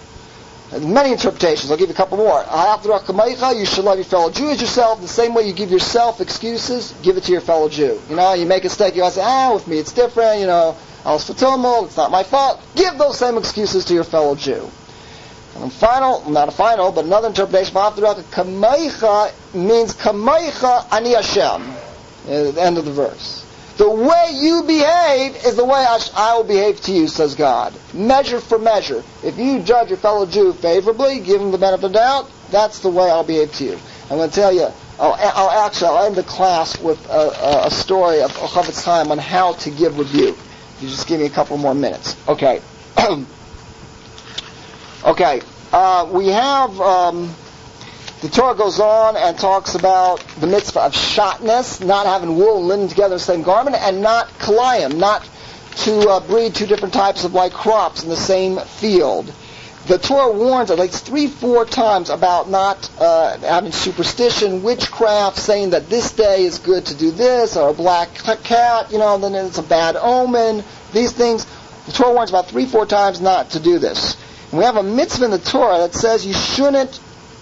And many interpretations. I'll give you a couple more. V'ahavta kamaycha, you should love your fellow Jew as yourself. The same way you give yourself excuses, give it to your fellow Jew. You know, you make a mistake, you say, ah, with me it's different, you know, I was fatumel, it's not my fault. Give those same excuses to your fellow Jew. And final, not a final, but another interpretation, kamaycha means kamaycha ani Hashem. At the end of the verse. The way you behave is the way I, sh- I will behave to you, says God. Measure for measure. If you judge your fellow Jew favorably, give him the benefit of the doubt, that's the way I'll behave to you. I'm going to tell you, I'll, I'll actually, I'll end the class with a, a story of Chavetz Chaim on how to give rebuke. You just give me a couple more minutes. Okay. Okay, uh, we have, um, the Torah goes on and talks about the mitzvah of shatnez, not having wool and linen together in the same garment, and not kalayim, not to uh, breed two different types of like crops in the same field. The Torah warns at least three, four times about not uh, having superstition, witchcraft, saying that this day is good to do this, or a black cat, you know, then it's a bad omen. These things, the Torah warns about three, four times not to do this. And we have a mitzvah in the Torah that says you shouldn't,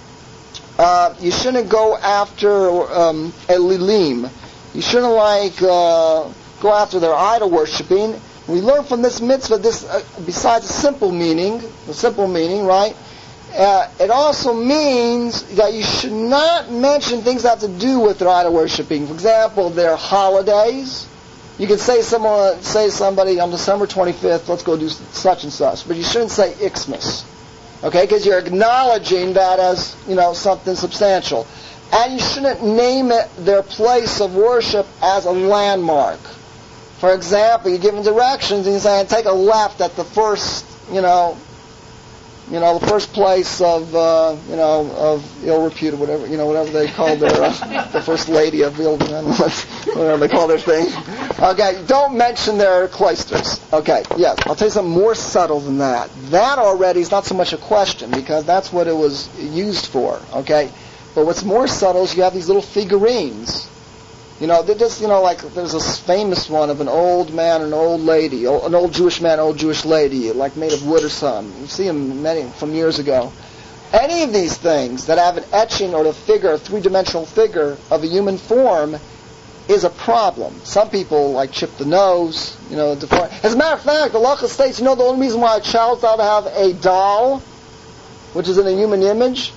uh, you shouldn't go after um, elilim. You shouldn't like uh, go after their idol worshiping. We learn from this mitzvah, this uh, besides a simple meaning, the simple meaning, right? Uh, it also means that you should not mention things that have to do with their idol worshiping. For example, their holidays. You can say someone, say somebody on December twenty-fifth, let's go do such and such, but you shouldn't say Xmas, okay? Because you're acknowledging that as, you know, something substantial, and you shouldn't name it their place of worship as a landmark. For example, you're giving directions and you're saying, take a left at the first, you know, you know, the first place of, uh, you know, of ill repute or whatever, you know, whatever they call their, uh, the first lady of ill, whatever they call their thing. Okay, don't mention their cloisters. Okay, yes, I'll tell you something more subtle than that. That already is not so much a question because that's what it was used for. Okay, but what's more subtle is you have these little figurines. You know, they're just, you know, like there's this famous one of an old man and an old lady, an old Jewish man, an old Jewish lady, like made of wood or something. You see them many from years ago. Any of these things that have an etching or a figure, a three-dimensional figure of a human form, is a problem. Some people like chip the nose, you know. Deform. As a matter of fact, the Halacha states, you know, the only reason why a child's allowed to have a doll, which is in a human image.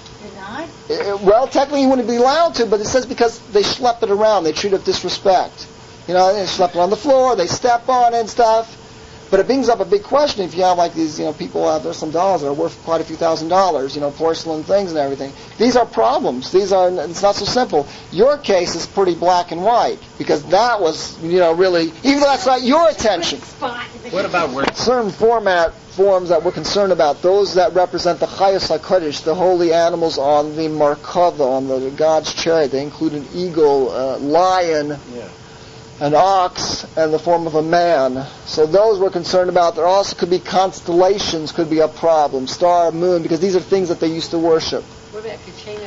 It, well, technically you wouldn't be allowed to, but it says because they schlep it around, they treat it with disrespect. You know, they schlep it on the floor, they step on it and stuff. But it brings up a big question if you have like these, you know, people out there, some dolls that are worth quite a few thousand dollars, you know, porcelain things and everything. These are problems. These are, it's not so simple. Your case is pretty black and white because that was, you know, really, even though that's not your attention. What about words? Certain format forms that we're concerned about, those that represent the Chayos HaKodesh, the holy animals on the Markava, on the God's chariot. They include an eagle, a lion, yeah. an ox, and the form of a man. So those we're concerned about. There also could be constellations, could be a problem, star, moon, because these are things that they used to worship. What about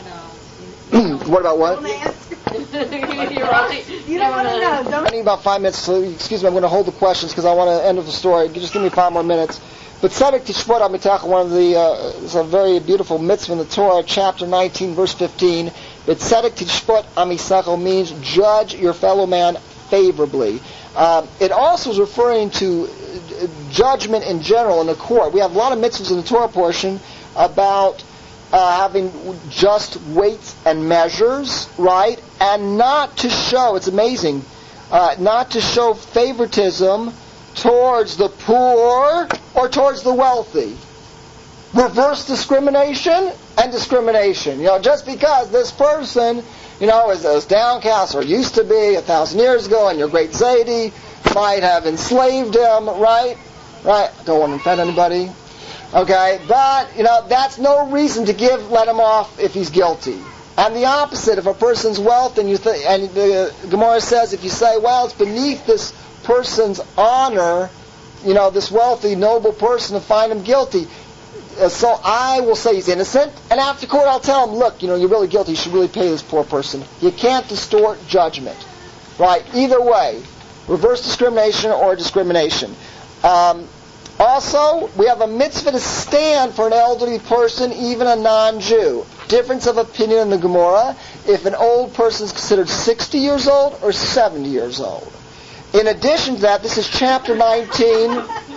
Kachina dolls? What about what? Don't ask. You're right. You don't want to know. Don't. I need about five minutes, so excuse me, I'm going to hold the questions because I want to end with the story. Just give me five more minutes. But Tzedek Tishvot Amitach, one of the, uh, it's a very beautiful mitzvah in the Torah, chapter nineteen, verse fifteen. But Tzedek Tishvot Amisachel means judge your fellow man favorably. Um, it also is referring to judgment in general in the court. We have a lot of mitzvahs in the Torah portion about uh, having just weights and measures, right? And not to show, it's amazing, uh, not to show favoritism towards the poor or towards the wealthy. Reverse discrimination and discrimination. You know, just because this person, you know, is, is downcast or used to be a thousand years ago, and your great Zaidi might have enslaved him, right? Right? Don't want to offend anybody. Okay, but you know that's no reason to give let him off if he's guilty. And the opposite, if a person's wealth and you th- and the Gemara says if you say, well, it's beneath this person's honor, you know, this wealthy, noble person, to find him guilty. Uh, so I will say he's innocent, and after court I'll tell him, look, you know, you're really guilty, you should really pay this poor person. You can't distort judgment. Right? Either way, reverse discrimination or discrimination. Um, also, we have a mitzvah to stand for an elderly person, even a non-Jew. Difference of opinion in the Gemara, if an old person is considered sixty years old or seventy years old. In addition to that, this is chapter nineteen.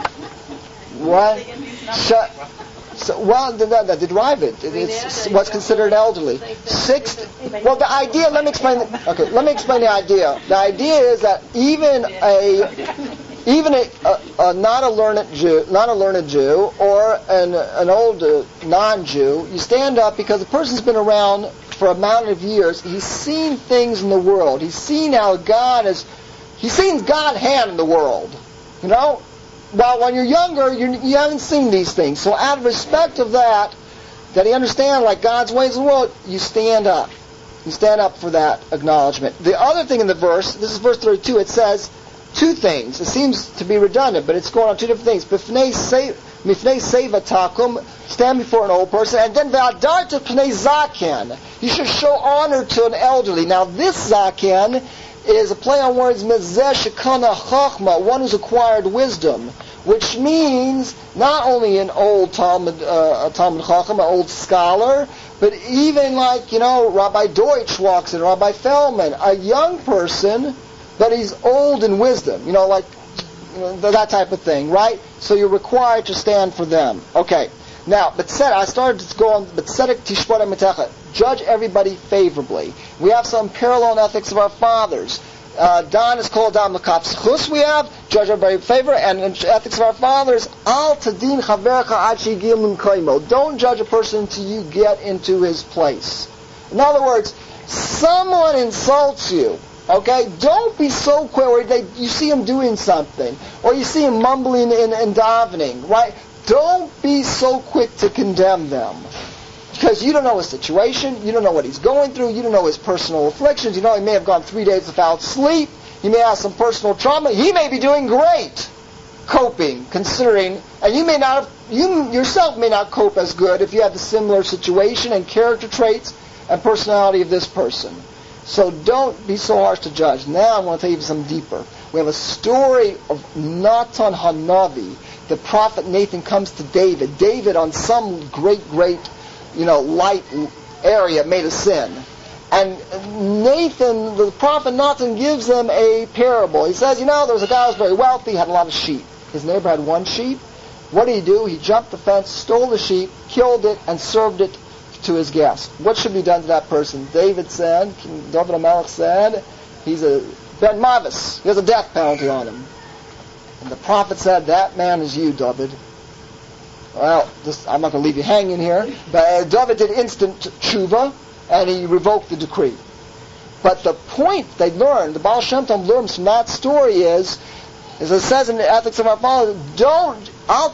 What? So, so, well, the, the, the derive it. It's what's considered elderly. Six. Well, the idea. Let me explain. The, okay, let me explain the idea. The idea is that even a even a, a, a not a learned Jew, not a learned Jew, or an an old uh, non-Jew, you stand up because the person's been around for a amount of years. He's seen things in the world. He's seen how God is. He's seen God's hand in the world. You know. Well, when you're younger, you're, you haven't seen these things. So out of respect of that, that he understands like God's ways in the world, you stand up. You stand up for that acknowledgement. The other thing in the verse, this is verse thirty-two, it says, two things. It seems to be redundant, but it's going on two different things. B'fnei se- Mifnei seva takum, stand before an old person, and then v'adarta pnei zaken. You should show honor to an elderly. Now this zaken is a play on words, mezeh shekana chachma, one who's acquired wisdom, which means not only an old Talmud, uh, a Talmud Chacham, an old scholar, but even like, you know, Rabbi Deutsch walks in, Rabbi Feldman, a young person, but he's old in wisdom, you know, like, you know, that type of thing, right? So you're required to stand for them. Okay. Now, but said I started to go on, but tzedek tishpot metecha, judge everybody favorably. We have some parallel ethics of our fathers. Uh, Don is called Dam L'Kapschus, we have, judge everybody in favor, and in ethics of our fathers, Al Tadin Chavercha Ad Shigil Min Koimo. Don't judge a person until you get into his place. In other words, someone insults you, okay? Don't be so quick, or they, you see him doing something, or you see him mumbling in, in davening, right? Don't be so quick to condemn them. Because you don't know his situation, you don't know what he's going through, you don't know his personal afflictions, you know he may have gone three days without sleep, he may have some personal trauma, he may be doing great coping, considering, and you may not have, you yourself may not cope as good if you have the similar situation and character traits and personality of this person. So don't be so harsh to judge. Now I want to tell you something deeper. We have a story of Natan Hanavi. The prophet Nathan comes to David. David on some great, great you know, light area made a sin. And Nathan, the prophet Nathan, gives them a parable. He says, you know, there was a guy who was very wealthy, had a lot of sheep. His neighbor had one sheep. What did he do? He jumped the fence, stole the sheep, killed it, and served it to his guest. What should be done to that person? David said, King David HaMelech said, he's a Ben Mavis. He has a death penalty on him. And the prophet said, that man is you, David. Well, this, I'm not going to leave you hanging here, but uh, David did instant tshuva, and he revoked the decree. But the point they learned, the Baal Shem Tov learns from that story is, as it says in the Ethics of Our Fathers, don't,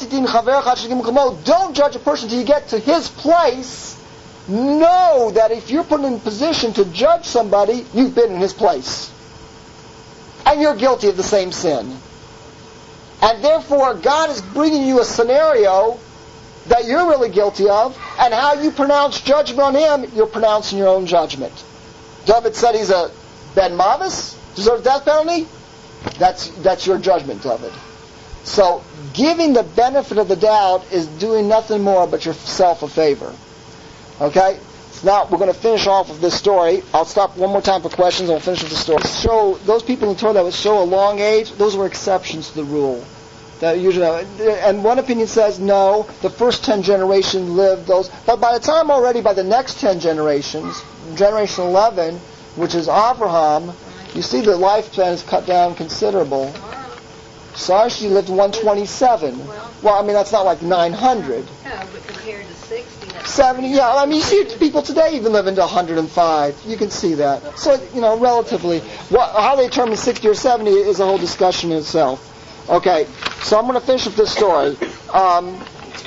don't judge a person till you get to his place. Know that if you're put in a position to judge somebody, you've been in his place. And you're guilty of the same sin. And therefore, God is bringing you a scenario that you're really guilty of, and how you pronounce judgment on him, you're pronouncing your own judgment. David said he's a Ben Mavis, deserves death penalty. That's that's your judgment, David. So, giving the benefit of the doubt is doing nothing more but yourself a favor. Okay? So now we're going to finish off with this story. I'll stop one more time for questions, and we'll finish with the story. Show those people in the Torah that would show a long age, those were exceptions to the rule. That usually, and one opinion says no, the first ten generations lived those, but by the time already by the next ten generations, generation eleven, which is Abraham, you see the lifespan is cut down considerable. Sarah, she lived one twenty-seven. Well, I mean that's not like nine hundred. No, but compared to sixty, that's seventy, yeah, I mean you see people today even live into one hundred five. You can see that. So, you know, relatively, what, how they determine sixty or seventy is a whole discussion in itself. Okay, so I'm going to finish with this story. Um,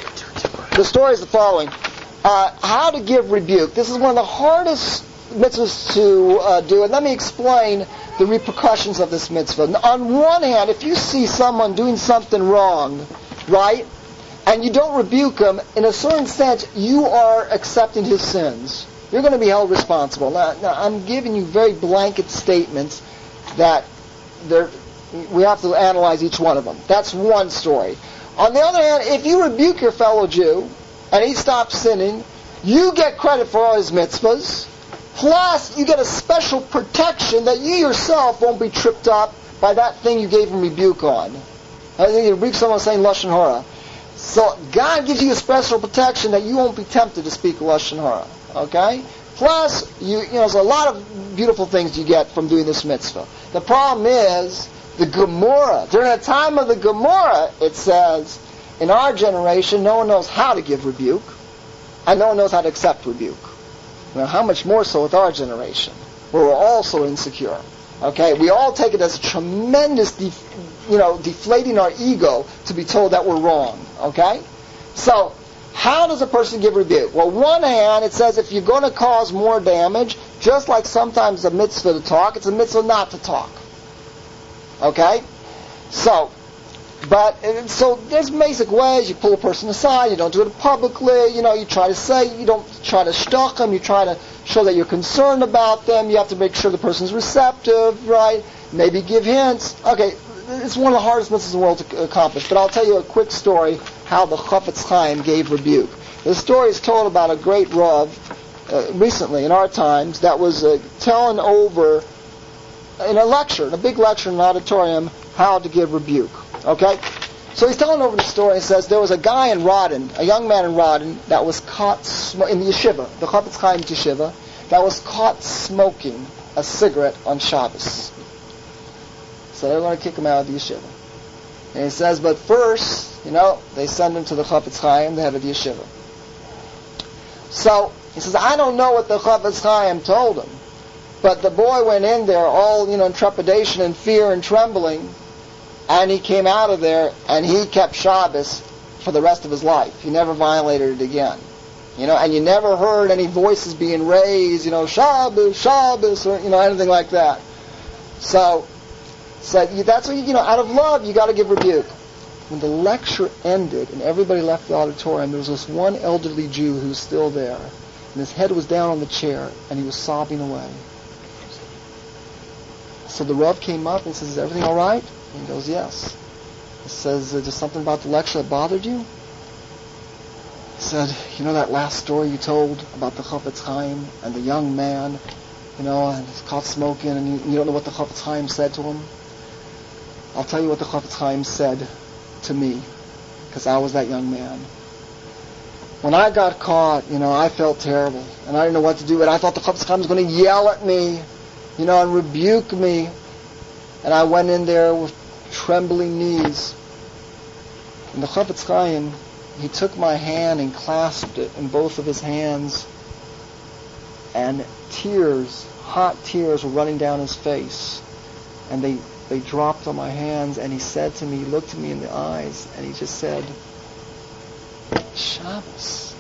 the story is the following. Uh, how to give rebuke. This is one of the hardest mitzvahs to uh, do, and let me explain the repercussions of this mitzvah. On one hand, if you see someone doing something wrong, right, and you don't rebuke him, in a certain sense, you are accepting his sins. You're going to be held responsible. Now, now I'm giving you very blanket statements that they're we have to analyze each one of them. That's one story. On the other hand, if you rebuke your fellow Jew and he stops sinning, you get credit for all his mitzvahs, plus you get a special protection that you yourself won't be tripped up by that thing you gave him rebuke on. I think you rebuke someone saying Lashon Hara. So God gives you a special protection that you won't be tempted to speak Lashon Hara. Okay? Plus, you, you know, there's a lot of beautiful things you get from doing this mitzvah. The problem is, the Gemara, during the time of the Gemara, it says, in our generation, no one knows how to give rebuke, and no one knows how to accept rebuke. Now, how much more so with our generation, where we're all so insecure. Okay, we all take it as a tremendous, def- you know, deflating our ego to be told that we're wrong. Okay, so how does a person give rebuke? Well, one hand, it says if you're going to cause more damage, just like sometimes a mitzvah to talk, it's a mitzvah not to talk. Okay? So, but, and so there's basic ways. You pull a person aside, you don't do it publicly, you know, you try to say, you don't try to stalk them, you try to show that you're concerned about them, you have to make sure the person's receptive, right? Maybe give hints. Okay, it's one of the hardest mitzvahs in the world to accomplish, but I'll tell you a quick story how the Chafetz Chaim gave rebuke. The story is told about a great Rav uh, recently in our times that was uh, telling over in a lecture, in a big lecture in an auditorium, how to give rebuke. Okay? So he's telling over the story and says there was a guy in Rodin, a young man in Rodin, that was caught sm- in the yeshiva, the Chafetz Chaim yeshiva, that was caught smoking a cigarette on Shabbos. So they're going to kick him out of the yeshiva. And he says, but first, you know, they send him to the Chafetz Chaim, the head of the yeshiva. So he says, I don't know what the Chafetz Chaim told him, but the boy went in there all, you know, in trepidation and fear and trembling, and he came out of there, and he kept Shabbos for the rest of his life. He never violated it again. You know, and you never heard any voices being raised, you know, Shabbos, Shabbos, or, you know, anything like that. So, so that's what, you, you know, out of love, you got to give rebuke. When the lecture ended and everybody left the auditorium, there was this one elderly Jew who was still there, and his head was down on the chair, and he was sobbing away. So the Rav came up and says, is everything all right? And he goes, yes. He says, is there something about the lecture that bothered you? He said, you know that last story you told about the Chafetz Chaim and the young man, you know, and he's caught smoking, and you, you don't know what the Chafetz Chaim said to him? I'll tell you what the Chafetz Chaim said to me, because I was that young man. When I got caught, you know, I felt terrible, and I didn't know what to do, and I thought the Chafetz Chaim was going to yell at me, you know, and rebuke me. And I went in there with trembling knees. And the Chafetz Chaim, he took my hand and clasped it in both of his hands. And tears, hot tears were running down his face. And they, they dropped on my hands. And he said to me, he looked at me in the eyes, and he just said, Shabbos.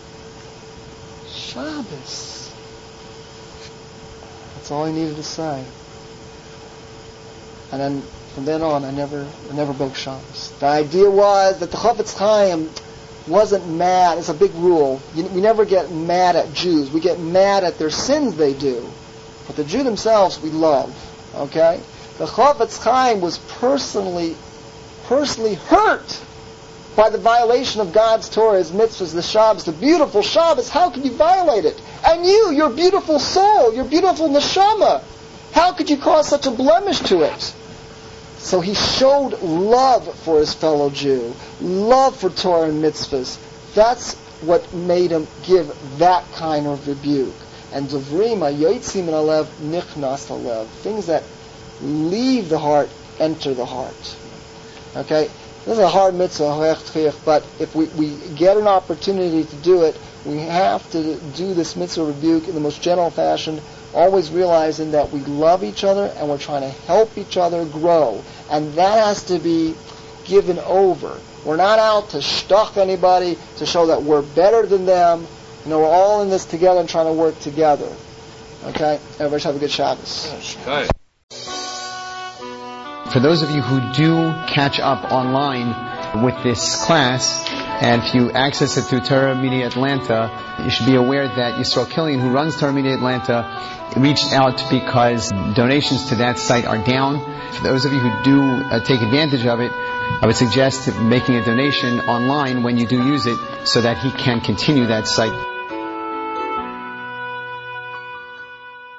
Shabbos. That's all he needed to say. And then from then on, I never, I never broke Shabbos. The idea was that the Chafetz Chaim wasn't mad. It's a big rule. You, we never get mad at Jews. We get mad at their sins they do. But the Jew themselves we love. Okay? The Chafetz Chaim was personally, personally hurt by the violation of God's Torah, His mitzvahs, the Shabbos, the beautiful Shabbos. How can you violate it? And you, your beautiful soul, your beautiful neshama, how could you cause such a blemish to it? So he showed love for his fellow Jew, love for Torah and mitzvahs. That's what made him give that kind of rebuke. And Dovrima, Yotzim min halev, nichnas halev. Things that leave the heart, enter the heart. Okay? This is a hard mitzvah, but if we, we get an opportunity to do it, we have to do this mitzvah rebuke in the most gentle fashion, always realizing that we love each other and we're trying to help each other grow. And that has to be given over. We're not out to shtuch anybody, to show that we're better than them. You know, we're all in this together and trying to work together. Okay? Everybody should have a good Shabbos. For those of you who do catch up online with this class, and if you access it through Torah Media Atlanta, you should be aware that Yisrael Killian, who runs Torah Media Atlanta, reached out because donations to that site are down. For those of you who do uh, take advantage of it, I would suggest making a donation online when you do use it so that he can continue that site.